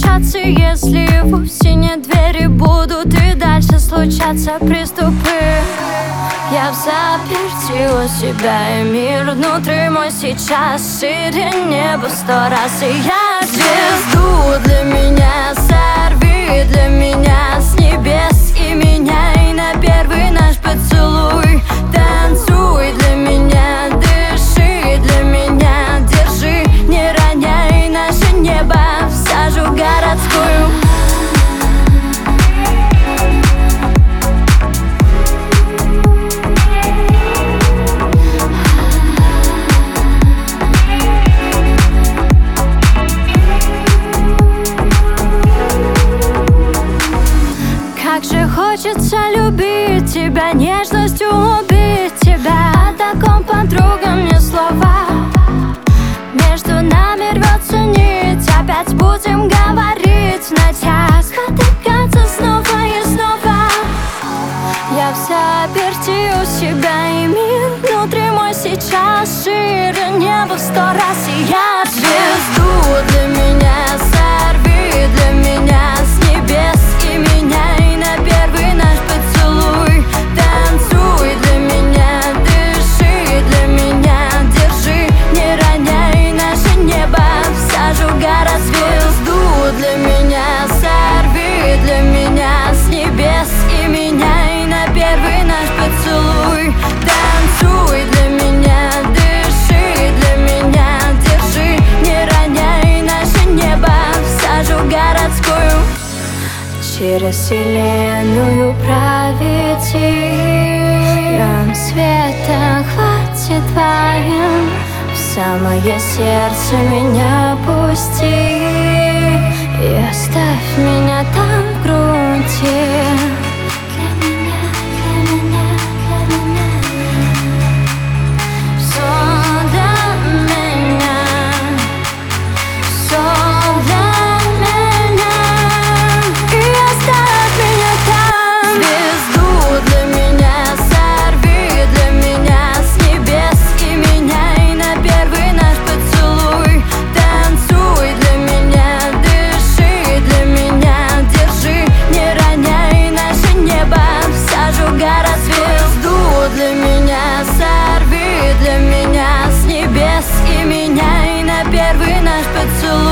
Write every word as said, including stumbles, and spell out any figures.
прощаться, если вовсе нет двери. Будут и дальше случаться приступы. Я в заперти у себя, и мир внутри мой сейчас шире неба сто раз. И я звезду для меня сорви, для меня с небес и меняй на первый наш поцелуй. Танцуй для меня, дыши для меня, держи, не роняй наше небо в сажу городскую. Как же хочется любить тебя, нежностью убить тебя. О таком подругам не слова. Между нами рвется нить, опять будем говорить на час, потыкаться снова и снова. Я в заперти у себя, и мир внутри мой сейчас шире неба в сто раз. И я звезду для меня сорви, для меня с небес и меняй на первый наш поцелуй. Танцуй для меня, дыши для меня, держи, не роняй наше небо в сажу город. Звезду для меня сорви, для меня с небес и меняй на первый наш поцелуй. Танцуй для меня, дыши для меня, держи, не роняй наше небо в сажу городскую. Через вселенную проведи, нам света хватит двоим. В самое сердце меня пусти и оставь меня там в груди. Для меня, для меня, для меня всё для меня, всё для меня. И оставь меня там. Звезду для меня сорви, для меня с небес и меняй на первый наш поцелуй. Танцуй для меня, дыши для меня, держи, не роняй наше небо в сажу город. Звезду для меня сорви, для меня с небес и меняй на первый наш поцелуй.